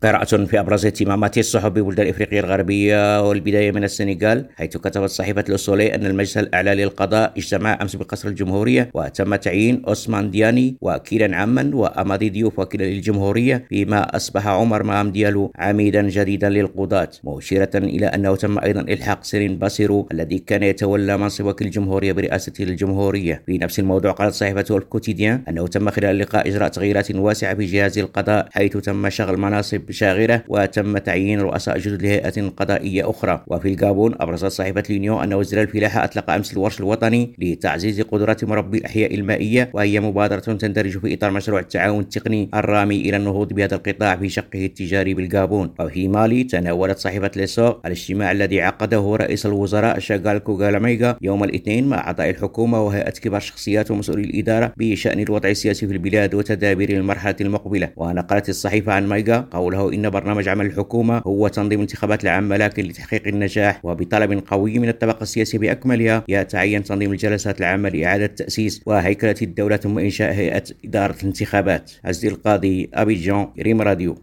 قراءة في أبرز اهتمامات الصحف ببلدان إفريقيا الغربية، والبداية من السنغال، حيث كتبت صحيفة لوسولي أن المجلس الأعلى للقضاء اجتمع أمس بقصر الجمهورية، وتم تعيين أوسمان دياني وكيلا عاما وأمادي ديوف وكيلا للجمهورية، فيما أصبح عمر مام ديالو عميدا جديدا للقضاة، مشيرة إلى أنه تم أيضا إلحاق سيرين باسيرو الذي كان يتولى منصب وكيل الجمهورية برئاسة الجمهورية. في نفس الموضوع قالت صحيفة الكوتيديان أنه تم خلال اللقاء إجراء تغييرات واسعة في جهاز القضاء، حيث تم شغل مناصب شاغرة وتم تعيين رؤساء جدد لهيئة قضائية أخرى. وفي الغابون أبرزت صحيفة لينيو أن وزير الفلاحة أطلق أمس الورش الوطني لتعزيز قدرات مربي الأحياء المائية، وهي مبادرة تندرج في إطار مشروع التعاون التقني الرامي إلى النهوض بهذا القطاع في شقه التجاري بالغابون. وفي مالي تناولت صحيفة ليسو الاجتماع الذي عقده رئيس الوزراء شاغال كوغالاميغا يوم الاثنين مع أعضاء الحكومة وهيئة كبار شخصيات ومسؤولي الإدارة بشأن الوضع السياسي في البلاد وتدابير المرحلة المقبلة. ونقلت الصحيفة عن مايغا قوله إن برنامج عمل الحكومة هو تنظيم الانتخابات العامة، لكن لتحقيق النجاح وبطلب قوي من الطبقة السياسية بأكملها يتعين تنظيم الجلسات العامة لإعادة تأسيس وهيكلة الدولة ثم إنشاء هيئة إدارة الانتخابات. عزيز القاضي، أبيجان، ريم راديو.